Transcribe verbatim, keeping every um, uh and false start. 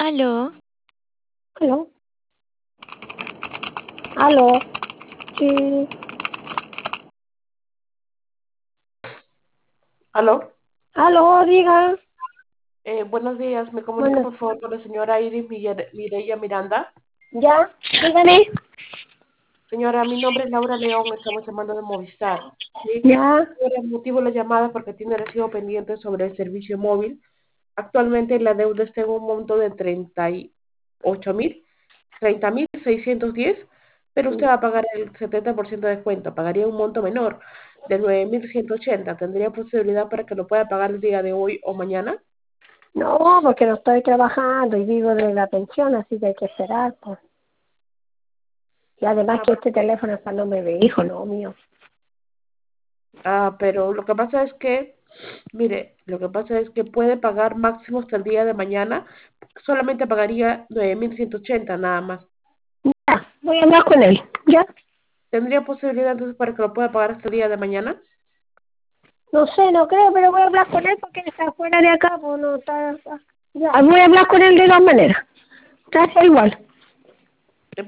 Aló, ¿Aló? ¿Aló? Sí. ¿Aló? ¿Aló? Diga. Eh, buenos días, me comunica Bueno, por favor con la señora Iris Mille- Mireya Miranda. ¿ya? Dígame. Señora, mi nombre es Laura León, estamos llamando de Movistar. ¿Sí? ¿Ya? Señora, el motivo de la llamada porque tiene recibo pendiente sobre el servicio móvil. Actualmente la deuda está en un monto de treinta y ocho mil, treinta mil seiscientos diez, pero usted va a pagar el setenta por ciento de descuento, pagaría un monto menor de nueve mil ciento ochenta. ¿Tendría posibilidad para que lo pueda pagar el día de hoy o mañana? No, porque no estoy trabajando y vivo de la pensión, así que hay que esperar, pues. Y además Ah, que este teléfono es para nombre de hijo, no mío. Ah, pero lo que pasa es que, mire, lo que pasa es que puede pagar máximo hasta el día de mañana, solamente pagaría nueve mil ciento ochenta nada más. Ya, voy a hablar con él. ¿Ya? ¿Tendría posibilidad entonces para que lo pueda pagar hasta el día de mañana? No sé, no creo, pero voy a hablar con él porque él está fuera de acá, pues no está... Ya, voy a hablar con él de dos maneras. Está igual.